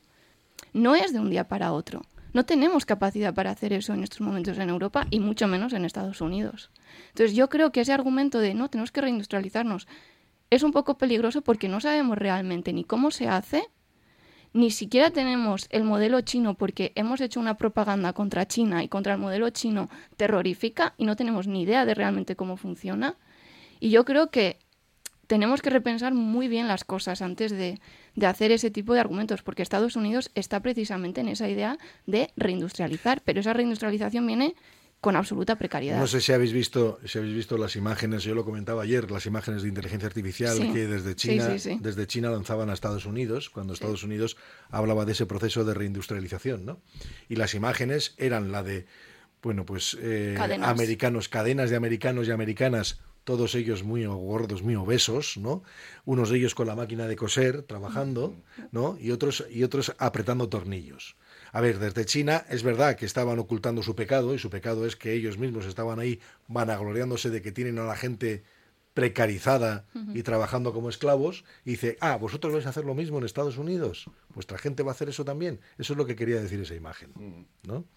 no es de un día para otro. No tenemos capacidad para hacer eso en estos momentos en Europa y mucho menos en Estados Unidos. Entonces yo creo que ese argumento de no, tenemos que reindustrializarnos es un poco peligroso porque no sabemos realmente ni cómo se hace, ni siquiera tenemos el modelo chino porque hemos hecho una propaganda contra China y contra el modelo chino terrorífica y no tenemos ni idea de realmente cómo funciona. Y yo creo que tenemos que repensar muy bien las cosas antes de, de hacer ese tipo de argumentos, porque Estados Unidos está precisamente en esa idea de reindustrializar, pero esa reindustrialización viene con absoluta precariedad.
No sé si habéis visto, si habéis visto las imágenes, yo lo comentaba ayer, las imágenes de inteligencia artificial sí. que desde China, sí, sí, sí. desde China lanzaban a Estados Unidos, cuando Estados sí. Unidos hablaba de ese proceso de reindustrialización, ¿no? Y las imágenes eran la de, bueno, pues eh, americanos, cadenas de americanos y americanas, todos ellos muy gordos, muy obesos, ¿no? Unos de ellos con la máquina de coser, trabajando, ¿no? Y otros, y otros apretando tornillos. A ver, desde China es verdad que estaban ocultando su pecado, y su pecado es que ellos mismos estaban ahí vanagloriándose de que tienen a la gente precarizada uh-huh. y trabajando como esclavos, y dice, ah, ¿vosotros vais a hacer lo mismo en Estados Unidos? ¿Vuestra gente va a hacer eso también? Eso es lo que quería decir esa imagen, ¿no?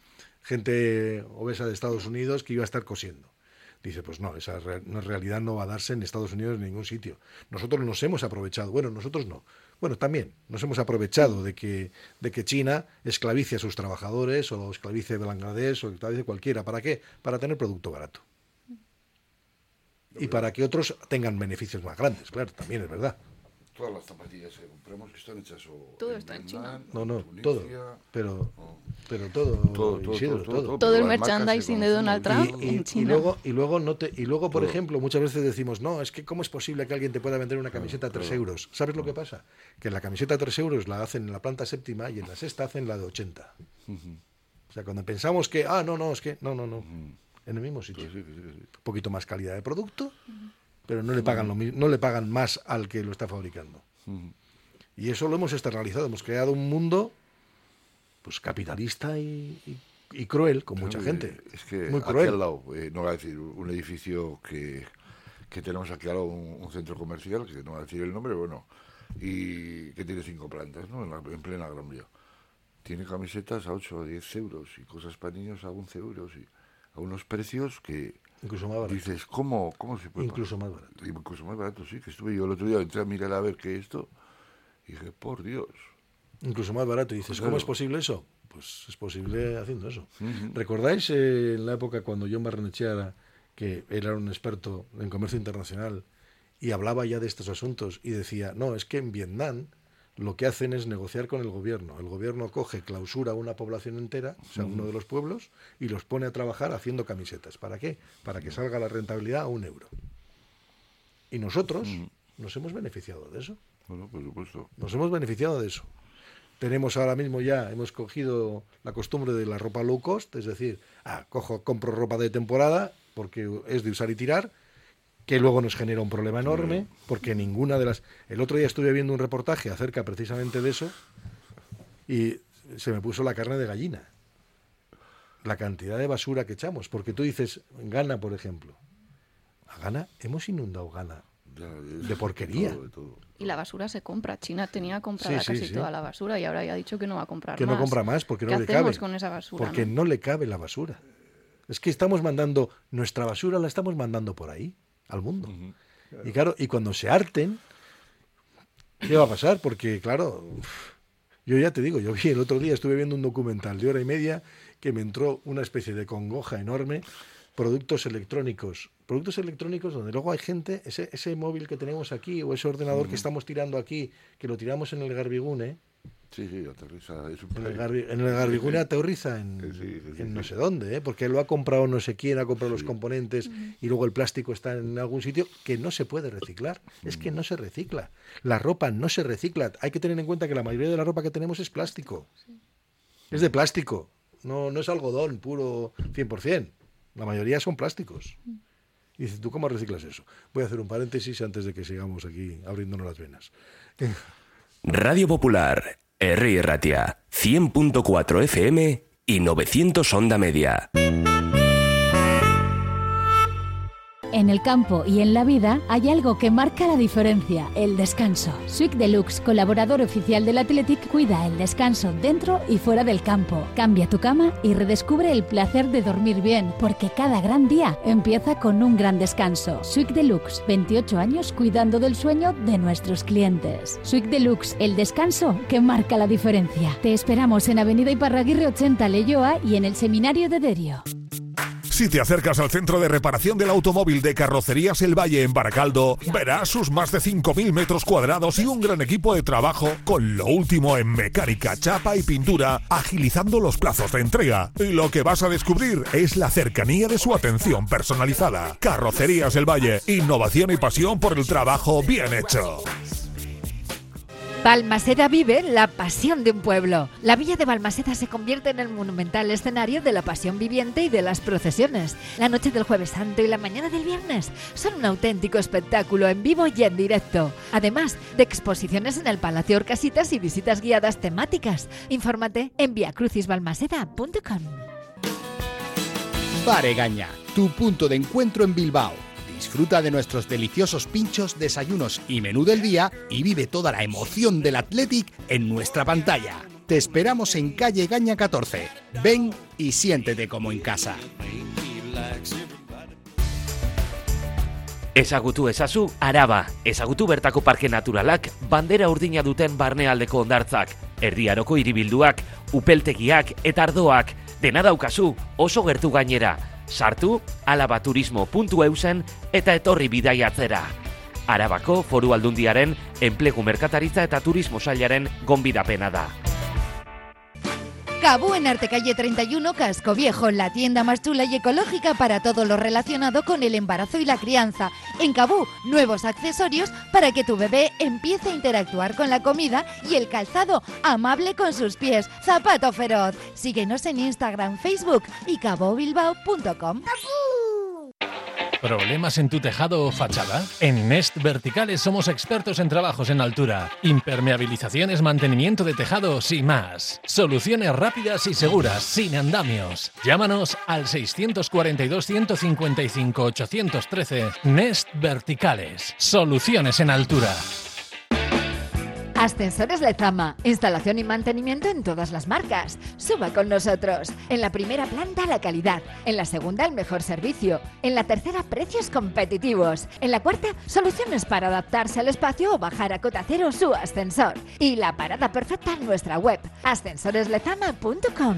Gente obesa de Estados Unidos que iba a estar cosiendo. Dice, pues no, esa re- no, realidad no va a darse en Estados Unidos en ningún sitio. Nosotros nos hemos aprovechado, bueno, nosotros no, bueno, también nos hemos aprovechado de que, de que China esclavice a sus trabajadores o esclavice a Bangladesh o esclavice cualquiera. ¿Para qué? Para tener producto barato. Y para que otros tengan beneficios más grandes, claro, también es verdad.
Todas las zapatillas que compramos que están hechas o
todo está en China.
No, no, Tunisia, todo. Pero, oh. pero todo,
todo, todo,
Isidro,
todo, todo, todo.
todo el merchandising de Donald Trump
y, y,
en China.
Y luego, y luego, no te, y luego por todo. ejemplo, muchas veces decimos, no, es que ¿cómo es posible que alguien te pueda vender una camiseta a tres euros? ¿Sabes lo que pasa? Que la camiseta a tres euros la hacen en la planta séptima y en la sexta hacen la de ochenta. Uh-huh. O sea, cuando pensamos que, ah, no, no, es que, no, no, no, uh-huh. en el mismo sitio. Sí, sí, sí, sí. Un poquito más calidad de producto, uh-huh. pero no le pagan lo mismo, no le pagan más al que lo está fabricando. Uh-huh. Y eso lo hemos externalizado, hemos creado un mundo pues capitalista y, y, y cruel, con mucha gente.
Es que
muy
aquí
cruel.
al lado, eh, no voy a decir, un edificio que, que tenemos aquí al lado, un, un centro comercial, que no voy a decir el nombre, bueno, y que tiene cinco plantas, ¿no? En, la, en plena Gran Vía. Tiene camisetas a ocho o diez euros y cosas para niños a once euros y a unos precios que...
Incluso más barato.
Dices, ¿cómo, cómo se puede
Incluso pagar? más barato.
Incluso más barato, sí, que estuve yo el otro día, entré a mirar a ver qué es esto... Y dije, por Dios.
Incluso más barato. Y dices, claro. ¿Cómo es posible eso? Pues es posible haciendo eso.
Uh-huh.
¿Recordáis eh, en la época cuando John Barrenechea, que era un experto en comercio internacional, y hablaba ya de estos asuntos, y decía, no, es que en Vietnam lo que hacen es negociar con el gobierno. El gobierno coge, clausura a una población entera, o sea, uh-huh. uno de los pueblos, y los pone a trabajar haciendo camisetas. ¿Para qué? Para que salga la rentabilidad a un euro. Y nosotros uh-huh. nos hemos beneficiado de eso.
Bueno, por supuesto.
Nos hemos beneficiado de eso. Tenemos ahora mismo ya, hemos cogido la costumbre de la ropa low cost, es decir, ah, cojo, compro ropa de temporada porque es de usar y tirar, que luego nos genera un problema enorme, porque ninguna de las... El otro día estuve viendo un reportaje acerca precisamente de eso y se me puso la carne de gallina. la cantidad de basura que echamos. Porque tú dices, Ghana, por ejemplo. A Ghana hemos inundado Ghana de porquería.
Todo, de todo.
Y la basura se compra. China tenía comprada
Sí, sí,
casi
sí.
toda la basura y ahora ya ha dicho que no va a comprar
Que
más.
no compra más porque no
¿Qué
le
hacemos
cabe.
con esa basura?
Porque
¿no?
no le cabe la basura. Es que estamos mandando, nuestra basura la estamos mandando por ahí, al mundo. Uh-huh. Y claro, y cuando se harten, ¿qué va a pasar? Porque claro, yo ya te digo, yo vi el otro día, estuve viendo un documental de hora y media que me entró una especie de congoja enorme, productos electrónicos, productos electrónicos donde luego hay gente, ese, ese móvil que tenemos aquí o ese ordenador uh-huh. que estamos tirando aquí, que lo tiramos en el Garbigune.
Sí, sí, aterriza. Es un
en, el Garbi, en el Garbigune aterriza en, sí, sí, sí, en no sé dónde, ¿eh? Porque lo ha comprado no sé quién, ha comprado sí. los componentes uh-huh. y luego el plástico está en algún sitio que no se puede reciclar. Uh-huh. Es que no se recicla. La ropa no se recicla. Hay que tener en cuenta que la mayoría de la ropa que tenemos es plástico. Sí. Es de plástico. No, no es algodón puro cien por ciento. La mayoría son plásticos. Y dices, ¿tú cómo reciclas eso? Voy a hacer un paréntesis antes de que sigamos aquí abriéndonos las venas.
Radio Popular, Herri Ratia, cien punto cuatro F M y novecientos onda media.
En el campo y en la vida hay algo que marca la diferencia, el descanso. Swick Deluxe, colaborador oficial del Athletic, cuida el descanso dentro y fuera del campo. Cambia tu cama y redescubre el placer de dormir bien, porque cada gran día empieza con un gran descanso. Swick Deluxe, veintiocho años cuidando del sueño de nuestros clientes. Swick Deluxe, el descanso que marca la diferencia. Te esperamos en Avenida Iparraguirre ochenta, Leioa, y en el Seminario de Derio.
Si te acercas al centro de reparación del automóvil de Carrocerías El Valle en Baracaldo, verás sus más de cinco mil metros cuadrados y un gran equipo de trabajo con lo último en mecánica, chapa y pintura, agilizando los plazos de entrega. Y lo que vas a descubrir es la cercanía de su atención personalizada. Carrocerías El Valle, innovación y pasión por el trabajo bien hecho.
Balmaseda vive la pasión de un pueblo. La villa de Balmaseda se convierte en el monumental escenario de la pasión viviente y de las procesiones. La noche del Jueves Santo y la mañana del viernes son un auténtico espectáculo en vivo y en directo. Además de exposiciones en el Palacio Orcasitas y visitas guiadas temáticas. Infórmate en via crucis balmaseda punto com.
Bar Egaña, tu punto de encuentro en Bilbao. Disfruta de nuestros deliciosos pinchos, desayunos y menú del día y vive toda la emoción del Athletic en nuestra pantalla. Te esperamos en calle Egaña catorce. Ven y siéntete como en casa.
Ezagutu ezazu Araba, ezagutu bertako parke naturalak, bandera urdina duten barnealdeko hondartzak, erdiaroko hiribilduak, upeltegiak eta ardoak, dena daukazu, oso gertu gainera. Sartu alabaturismo puntu eusen eta etorri bidaiatzera. Arabako Foru Aldundiaren enplegu merkataritza eta turismo sailaren gonbidapena da.
Cabú en Artecalle treinta y uno, Casco Viejo, la tienda más chula y ecológica para todo lo relacionado con el embarazo y la crianza. En Cabú, nuevos accesorios para que tu bebé empiece a interactuar con la comida y el calzado amable con sus pies. Zapato Feroz. Síguenos en Instagram, Facebook y cabobilbao punto com.
¿Problemas en tu tejado o fachada? En Nest Verticales somos expertos en trabajos en altura, impermeabilizaciones, mantenimiento de tejados y más. Soluciones rápidas y seguras, sin andamios. Llámanos al seiscientos cuarenta y dos, ciento cincuenta y cinco, ochocientos trece. Nest Verticales. Soluciones en altura.
Ascensores Lezama, instalación y mantenimiento en todas las marcas. Suba con nosotros. En la primera planta la calidad, en la segunda el mejor servicio, en la tercera precios competitivos, en la cuarta soluciones para adaptarse al espacio o bajar a cota cero su ascensor. Y la parada perfecta en nuestra web, ascensores lezama punto com.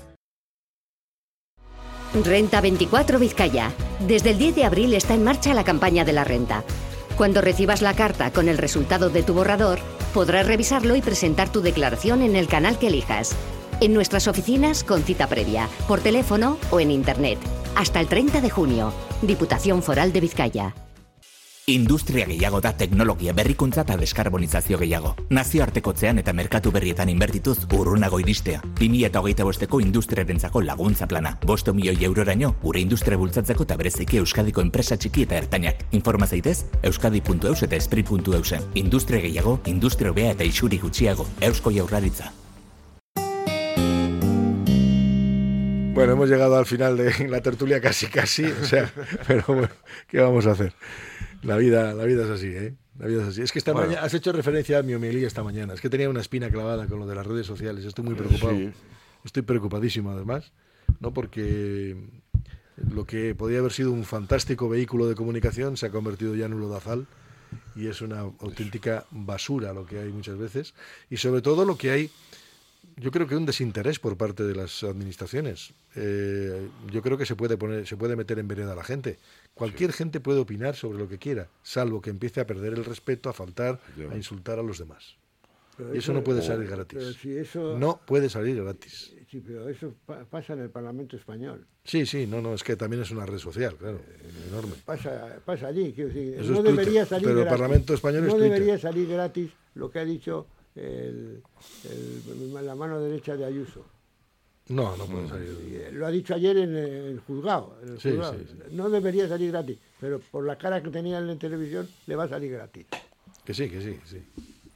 Renta veinticuatro Vizcaya. Desde el diez de abril está en marcha la campaña de la renta. Cuando recibas la carta con el resultado de tu borrador, podrás revisarlo y presentar tu declaración en el canal que elijas. En nuestras oficinas con cita previa, por teléfono o en internet. Hasta el treinta de junio. Diputación Foral de Vizcaya.
Industria gehiago da teknologia berrikuntza eta deskarbonizazio gehiago. Nazioartekotzean eta merkatu berrietan inbertituz urrunago iristea. bi mila hogeita bosteko industriarentzako laguntza plana. bost milioi euroraino gure industria bultzatzeko eta bereziki Euskadiko enpresa txiki eta ertainak. Informa zaitez euskadi puntu eus eta esprit puntu eusen. Industria gehiago, industria hobea eta isuri gutxiago. Eusko Jaurlaritza.
Bueno, hemos llegado al final de la tertulia casi casi, o sea, pero bueno, ¿qué vamos a hacer? La vida, la vida es así, ¿eh? La vida es así. Es que esta bueno. mañana has hecho referencia a mi homilía esta mañana. Es que tenía una espina clavada con lo de las redes sociales. Estoy muy preocupado. Sí. Estoy preocupadísimo, además, ¿no? Porque lo que podía haber sido un fantástico vehículo de comunicación se ha convertido ya en un lodazal y es una auténtica basura lo que hay muchas veces. Y sobre todo lo que hay, yo creo que un desinterés por parte de las administraciones. Eh, yo creo que se puede poner, se puede meter en vereda a la gente. Cualquier sí. gente puede opinar sobre lo que quiera, salvo que empiece a perder el respeto, a faltar, yeah. a insultar a los demás. Pero y eso, eso no puede salir gratis.
Pero si eso,
no puede salir gratis.
Sí, pero eso pa- pasa en el Parlamento español.
Sí, sí, no, no, es que también es una red social, claro, eh, enorme.
Pasa, pasa allí, quiero decir,
eso
no
es
debería salir
pero
gratis.
el Parlamento español
no
es
debería salir gratis lo que ha dicho el, el, la mano derecha de Ayuso.
No, no puede salir.
Lo ha dicho ayer en el juzgado. En el
sí,
juzgado.
Sí, sí.
No debería salir gratis, pero por la cara que tenía en la televisión le va a salir gratis.
Que sí, que sí, sí.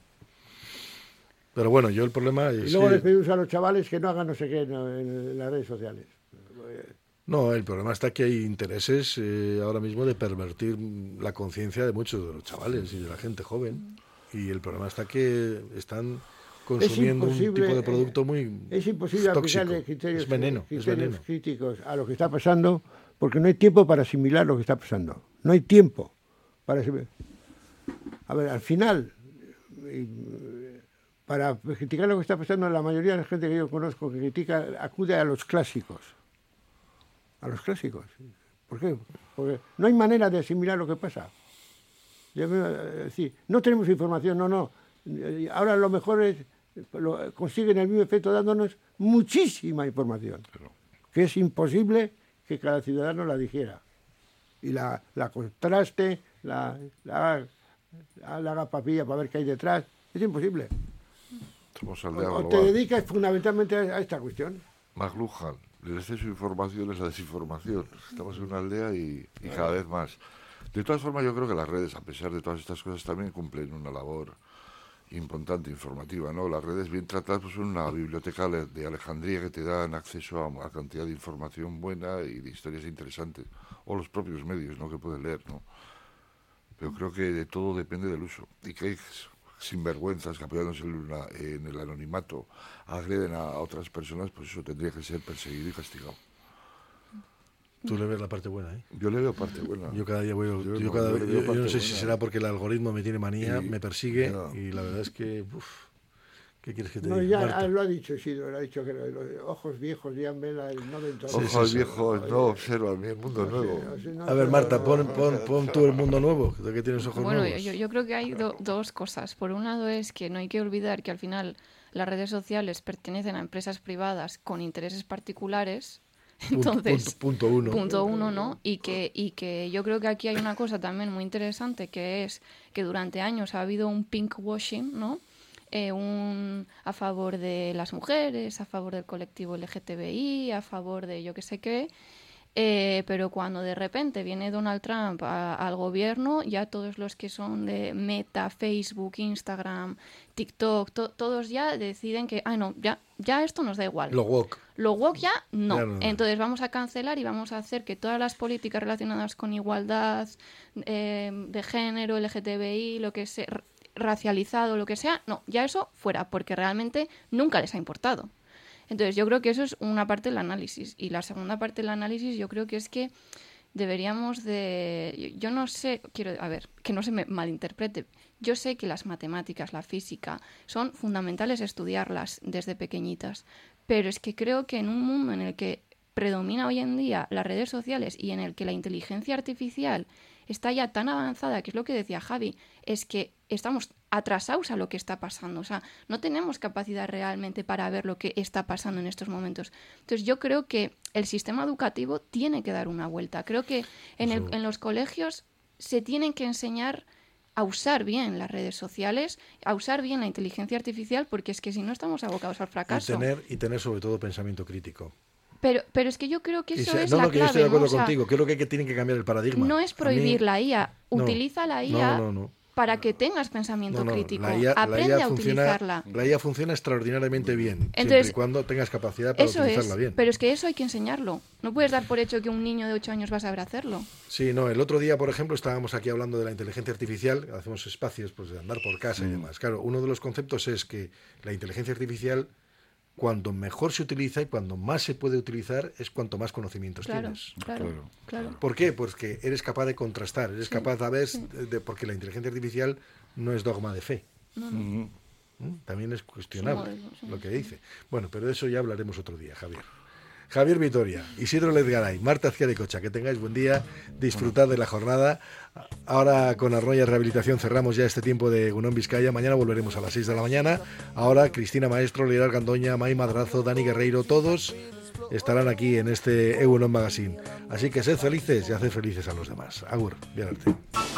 Pero bueno, yo el problema es...
Y luego
que...
les pedimos a los chavales que no hagan no sé qué no, en, en las redes sociales.
No, el problema está que hay intereses eh, ahora mismo de pervertir la conciencia de muchos de los chavales y de la gente joven. Y el problema está que están... consumiendo un tipo de producto muy
es imposible
tóxico.
aplicarle criterios,
es veneno,
criterios
es veneno.
críticos a lo que está pasando, porque no hay tiempo para asimilar lo que está pasando. No hay tiempo para asimilar. A ver, al final, para criticar lo que está pasando, la mayoría de la gente que yo conozco que critica acude a los clásicos. A los clásicos. ¿Por qué? Porque no hay manera de asimilar lo que pasa. Yo me, decir, no tenemos información, no, no. Ahora lo mejor es lo, consiguen el mismo efecto dándonos muchísima información, pero, que es imposible que cada ciudadano la dijera y la, la contraste, la, la, la, la haga papilla para ver qué hay detrás. Es imposible. O, o te dedicas fundamentalmente a, a esta cuestión.
McLuhan, el exceso de información es la desinformación. Estamos en una aldea y, y cada vez más. De todas formas, yo creo que las redes, a pesar de todas estas cosas, también cumplen una labor importante, informativa, ¿no? Las redes bien tratadas pues, son una biblioteca de Alejandría que te dan acceso a, a cantidad de información buena y de historias interesantes, o los propios medios, ¿no? Que puedes leer, ¿no? Pero creo que de todo depende del uso, y que hay sinvergüenzas que apoyándose en, una, en el anonimato agreden a, a otras personas, pues eso tendría que ser perseguido y castigado.
Tú le ves la parte buena, ¿eh?
Yo le veo parte buena.
Yo cada día voy... Yo, yo, no, cada, yo, yo, yo no sé buena. si será porque el algoritmo me tiene manía, y, me persigue, no. y la verdad es que... Uf, ¿qué quieres que te
no,
diga?
Ya Marta? Lo ha dicho Isidro, lo ha dicho que los, los ojos viejos ya ven el noventa.
Sí, ojos sí, viejos sí. no observan el mundo no nuevo.
Sé, no sé, no A ver, Marta, pon, pon, pon tú el mundo nuevo, de que tienes ojos
bueno,
nuevos.
Bueno, yo, yo creo que hay do, dos cosas. Por un lado es que no hay que olvidar que al final las redes sociales pertenecen a empresas privadas con intereses particulares. Entonces,
punto, punto uno.
Punto uno, ¿no? Y que, y que yo creo que aquí hay una cosa también muy interesante, que es que durante años ha habido un pinkwashing, ¿no? Eh, un a favor de las mujeres, a favor del colectivo L G T B I, a favor de yo qué sé qué. Eh, pero cuando de repente viene Donald Trump a, al gobierno, ya todos los que son de Meta, Facebook, Instagram, TikTok, to, todos ya deciden que, ah, no, ya, ya esto nos da igual.
Lo woke.
Lo woke ya no.
Ya no.
Entonces vamos a cancelar y vamos a hacer que todas las políticas relacionadas con igualdad eh, de género, L G T B I, lo que sea, racializado, lo que sea, no, ya eso fuera, porque realmente nunca les ha importado. Entonces yo creo que eso es una parte del análisis. Y la segunda parte del análisis yo creo que es que deberíamos de... Yo no sé, quiero, a ver, que no se me malinterprete. Yo sé que las matemáticas, la física, son fundamentales estudiarlas desde pequeñitas. Pero es que creo que en un mundo en el que predomina hoy en día las redes sociales y en el que la inteligencia artificial está ya tan avanzada, que es lo que decía Javi, es que estamos atrasados a lo que está pasando. O sea, no tenemos capacidad realmente para ver lo que está pasando en estos momentos. Entonces yo creo que el sistema educativo tiene que dar una vuelta. Creo que en, el, en los colegios se tienen que enseñar a usar bien las redes sociales, a usar bien la inteligencia artificial, porque es que si no estamos abocados al fracaso.
Y tener, y tener sobre todo pensamiento crítico.
Pero, pero es que yo creo que eso
se,
es
no,
la
no, que
clave.
Yo estoy de acuerdo
¿no? O sea,
contigo. Creo que, hay que tienen que cambiar el paradigma.
No es prohibir
mí,
la I A. Utiliza
no,
la I A
no, no, no.
para que tengas pensamiento
No, no,
crítico.
la I A,
Aprende
la I A
a
funciona,
utilizarla.
La I A funciona extraordinariamente bien,
Entonces,
siempre y cuando tengas capacidad para
eso
utilizarla
es,
bien.
Pero es que eso hay que enseñarlo. No puedes dar por hecho que un niño de ocho años va a saber hacerlo.
Sí, no, el otro día, por ejemplo, estábamos aquí hablando de la inteligencia artificial, hacemos espacios pues, de andar por casa y demás. Claro, uno de los conceptos es que la inteligencia artificial, cuando mejor se utiliza y cuando más se puede utilizar, es cuanto más conocimientos
Claro,
tienes.
claro, claro.
¿Por qué? Pues que eres capaz de contrastar, eres
Sí,
capaz a ver,
sí.
de, porque la inteligencia artificial no es dogma de fe.
No, no.
¿Mm? También es cuestionable
Somos- somos-
lo que dice. Bueno, pero de eso ya hablaremos otro día, Javier. Javier Vitoria, Isidro Lezgaray, Marta Azquiarecocha, que tengáis buen día, disfrutad de la jornada. Ahora con Arnoya Rehabilitación cerramos ya este tiempo de Egunon Vizcaya. Mañana volveremos a las seis de la mañana. Ahora Cristina Maestro, Leonard Gandoña, May Madrazo, Dani Guerreiro, todos estarán aquí en este Egunon Magazine. Así que sed felices y haced felices a los demás. Agur, bien arte.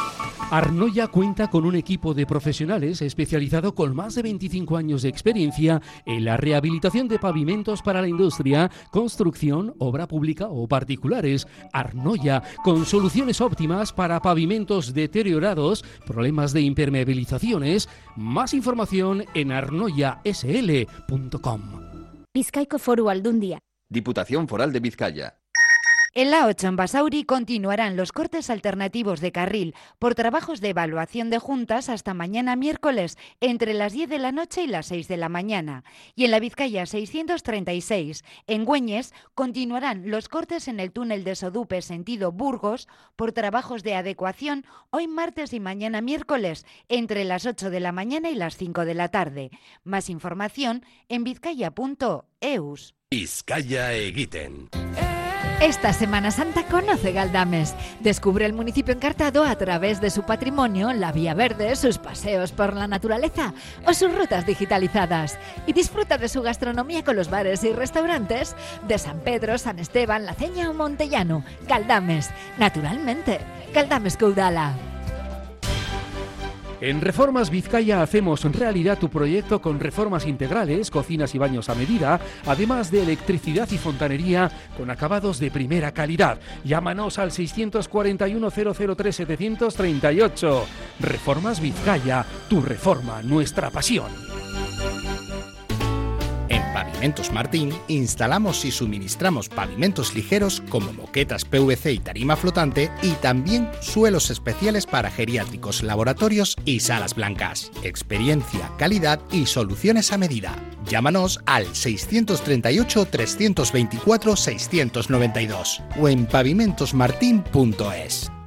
Arnoya cuenta con un equipo de profesionales especializado con más de veinticinco años de experiencia en la rehabilitación de pavimentos para la industria, construcción, obra pública o particulares. Arnoya, con soluciones óptimas para pavimentos deteriorados, problemas de impermeabilizaciones. Más información en arnoya s l punto com.
Bizkaiko Foru Aldundia.
Diputación Foral de Vizcaya.
En la ocho en Basauri continuarán los cortes alternativos de carril por trabajos de evaluación de juntas hasta mañana miércoles entre las diez de la noche y las seis de la mañana. Y en la Vizcaya seiscientos treinta y seis, en Güeñes, continuarán los cortes en el túnel de Sodupe sentido Burgos por trabajos de adecuación hoy martes y mañana miércoles entre las ocho de la mañana y las cinco de la tarde. Más información en vizcaya punto eus.
Vizcaya egiten.
Esta Semana Santa conoce Galdames. Descubre el municipio encartado a través de su patrimonio, la Vía Verde, sus paseos por la naturaleza o sus rutas digitalizadas. Y disfruta de su gastronomía con los bares y restaurantes de San Pedro, San Esteban, La Ceña o Montellano. Galdames, naturalmente. Galdames Caudala.
En Reformas Vizcaya hacemos realidad tu proyecto con reformas integrales, cocinas y baños a medida, además de electricidad y fontanería con acabados de primera calidad. Llámanos al seiscientos cuarenta y uno cero cero tres setecientos treinta y ocho. Reformas Vizcaya, tu reforma, nuestra pasión.
En Pavimentos Martín instalamos y suministramos pavimentos ligeros como moquetas P V C y tarima flotante y también suelos especiales para geriátricos, laboratorios y salas blancas. Experiencia, calidad y soluciones a medida. Llámanos al seiscientos treinta y ocho, trescientos veinticuatro, seiscientos noventa y dos o en pavimentos martin punto es.